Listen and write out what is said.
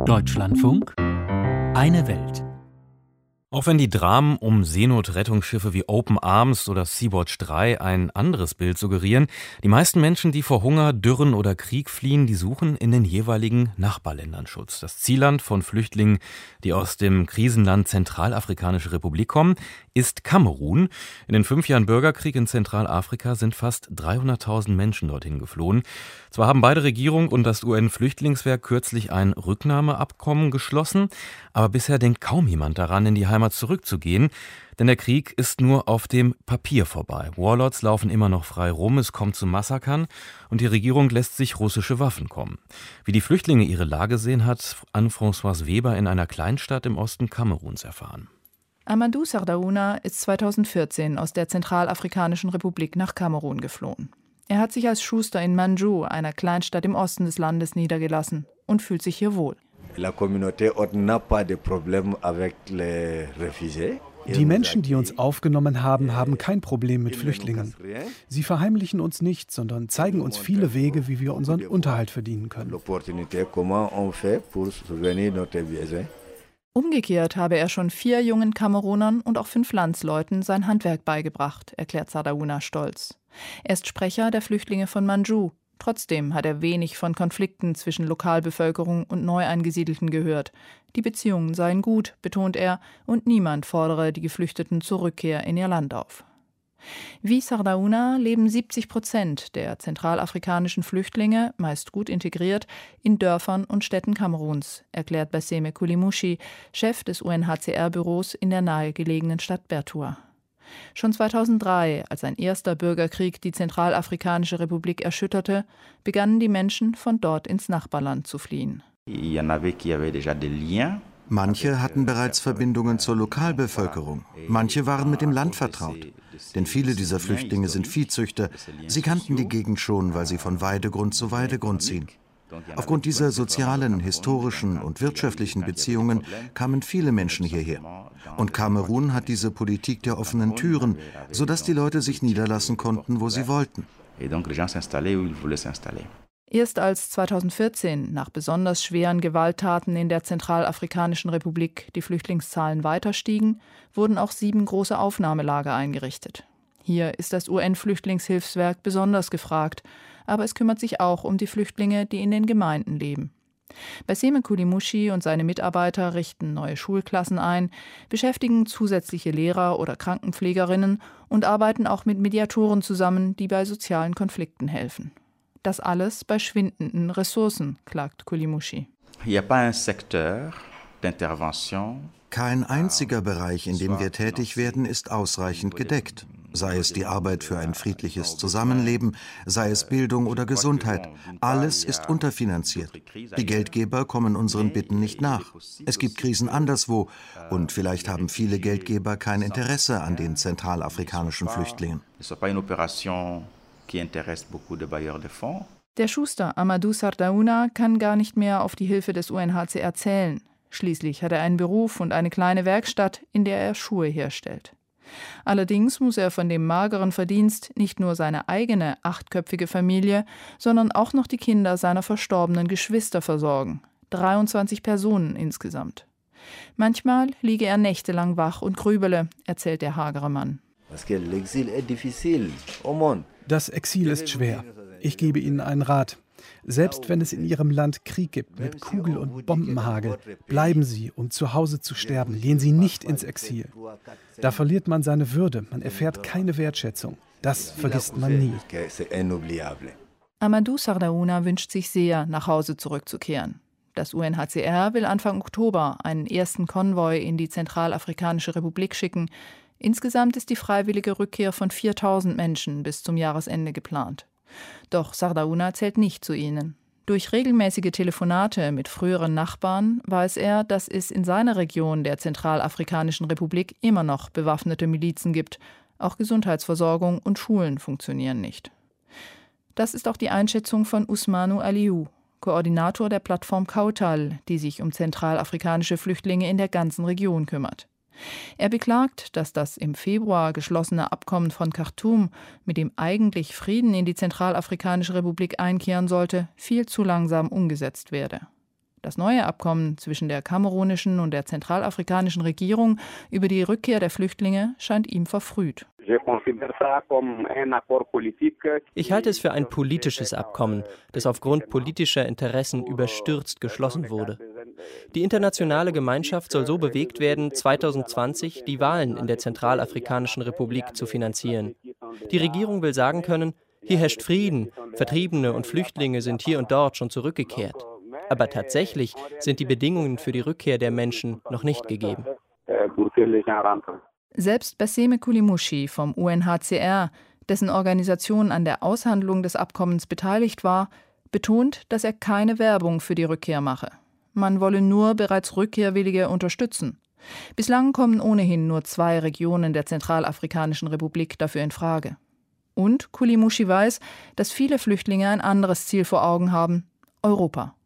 Deutschlandfunk, eine Welt. Auch wenn die Dramen um Seenotrettungsschiffe wie Open Arms oder Sea-Watch 3 ein anderes Bild suggerieren, die meisten Menschen, die vor Hunger, Dürren oder Krieg fliehen, die suchen in den jeweiligen Nachbarländern Schutz. Das Zielland von Flüchtlingen, die aus dem Krisenland Zentralafrikanische Republik kommen, ist Kamerun. In den 5 Jahren Bürgerkrieg in Zentralafrika sind fast 300.000 Menschen dorthin geflohen. Zwar haben beide Regierung und das UN-Flüchtlingswerk kürzlich ein Rücknahmeabkommen geschlossen, aber bisher denkt kaum jemand daran, in die Heimat zurückzugehen, denn der Krieg ist nur auf dem Papier vorbei. Warlords laufen immer noch frei rum, es kommt zu Massakern und die Regierung lässt sich russische Waffen kommen. Wie die Flüchtlinge ihre Lage sehen, hat Anne-Françoise Weber in einer Kleinstadt im Osten Kameruns erfahren. Amadou Sardaouna ist 2014 aus der Zentralafrikanischen Republik nach Kamerun geflohen. Er hat sich als Schuster in Manjou, einer Kleinstadt im Osten des Landes, niedergelassen und fühlt sich hier wohl. Die Menschen, die uns aufgenommen haben, haben kein Problem mit Flüchtlingen. Sie verheimlichen uns nicht, sondern zeigen uns viele Wege, wie wir unseren Unterhalt verdienen können. Umgekehrt habe er schon 4 jungen Kamerunern und auch 5 Landsleuten sein Handwerk beigebracht, erklärt Sardaouna stolz. Er ist Sprecher der Flüchtlinge von Manjou. Trotzdem hat er wenig von Konflikten zwischen Lokalbevölkerung und Neueingesiedelten gehört. Die Beziehungen seien gut, betont er, und niemand fordere die Geflüchteten zur Rückkehr in ihr Land auf. Wie Sardaouna leben 70% der zentralafrikanischen Flüchtlinge, meist gut integriert, in Dörfern und Städten Kameruns, erklärt Basseme Koulimouchi, Chef des UNHCR-Büros in der nahegelegenen Stadt Bertoua. Schon 2003, als ein erster Bürgerkrieg die Zentralafrikanische Republik erschütterte, begannen die Menschen von dort ins Nachbarland zu fliehen. Manche hatten bereits Verbindungen zur Lokalbevölkerung. Manche waren mit dem Land vertraut. Denn viele dieser Flüchtlinge sind Viehzüchter. Sie kannten die Gegend schon, weil sie von Weidegrund zu Weidegrund ziehen. Aufgrund dieser sozialen, historischen und wirtschaftlichen Beziehungen kamen viele Menschen hierher. Und Kamerun hat diese Politik der offenen Türen, sodass die Leute sich niederlassen konnten, wo sie wollten. Erst als 2014 nach besonders schweren Gewalttaten in der Zentralafrikanischen Republik die Flüchtlingszahlen weiter stiegen, wurden auch 7 große Aufnahmelager eingerichtet. Hier ist das UN-Flüchtlingshilfswerk besonders gefragt, aber es kümmert sich auch um die Flüchtlinge, die in den Gemeinden leben. Basseme Koulimouchi und seine Mitarbeiter richten neue Schulklassen ein, beschäftigen zusätzliche Lehrer oder Krankenpflegerinnen und arbeiten auch mit Mediatoren zusammen, die bei sozialen Konflikten helfen. Das alles bei schwindenden Ressourcen, klagt Koulimouchi. Kein einziger Bereich, in dem wir tätig werden, ist ausreichend gedeckt. Sei es die Arbeit für ein friedliches Zusammenleben, sei es Bildung oder Gesundheit. Alles ist unterfinanziert. Die Geldgeber kommen unseren Bitten nicht nach. Es gibt Krisen anderswo und vielleicht haben viele Geldgeber kein Interesse an den zentralafrikanischen Flüchtlingen. Der Schuster Amadou Sardaouna kann gar nicht mehr auf die Hilfe des UNHCR zählen. Schließlich hat er einen Beruf und eine kleine Werkstatt, in der er Schuhe herstellt. Allerdings muss er von dem mageren Verdienst nicht nur seine eigene 8-köpfige Familie, sondern auch noch die Kinder seiner verstorbenen Geschwister versorgen. 23 Personen insgesamt. Manchmal liege er nächtelang wach und grübele, erzählt der hagere Mann. Das Exil ist schwer. Ich gebe Ihnen einen Rat. Selbst wenn es in Ihrem Land Krieg gibt mit Kugel- und Bombenhagel, bleiben Sie, um zu Hause zu sterben. Gehen Sie nicht ins Exil. Da verliert man seine Würde, man erfährt keine Wertschätzung. Das vergisst man nie. Amadou Sardaouna wünscht sich sehr, nach Hause zurückzukehren. Das UNHCR will Anfang Oktober einen ersten Konvoi in die Zentralafrikanische Republik schicken. Insgesamt ist die freiwillige Rückkehr von 4.000 Menschen bis zum Jahresende geplant. Doch Sardaouna zählt nicht zu ihnen. Durch regelmäßige Telefonate mit früheren Nachbarn weiß er, dass es in seiner Region der Zentralafrikanischen Republik immer noch bewaffnete Milizen gibt. Auch Gesundheitsversorgung und Schulen funktionieren nicht. Das ist auch die Einschätzung von Ousmane Aliou, Koordinator der Plattform Kautal, die sich um zentralafrikanische Flüchtlinge in der ganzen Region kümmert. Er beklagt, dass das im Februar geschlossene Abkommen von Khartoum, mit dem eigentlich Frieden in die Zentralafrikanische Republik einkehren sollte, viel zu langsam umgesetzt werde. Das neue Abkommen zwischen der kamerunischen und der zentralafrikanischen Regierung über die Rückkehr der Flüchtlinge scheint ihm verfrüht. Ich halte es für ein politisches Abkommen, das aufgrund politischer Interessen überstürzt geschlossen wurde. Die internationale Gemeinschaft soll so bewegt werden, 2020 die Wahlen in der Zentralafrikanischen Republik zu finanzieren. Die Regierung will sagen können, hier herrscht Frieden, Vertriebene und Flüchtlinge sind hier und dort schon zurückgekehrt. Aber tatsächlich sind die Bedingungen für die Rückkehr der Menschen noch nicht gegeben. Selbst Basseme Koulimushi vom UNHCR, dessen Organisation an der Aushandlung des Abkommens beteiligt war, betont, dass er keine Werbung für die Rückkehr mache. Man wolle nur bereits Rückkehrwillige unterstützen. Bislang kommen ohnehin nur 2 Regionen der Zentralafrikanischen Republik dafür in Frage. Und Koulimushi weiß, dass viele Flüchtlinge ein anderes Ziel vor Augen haben: Europa.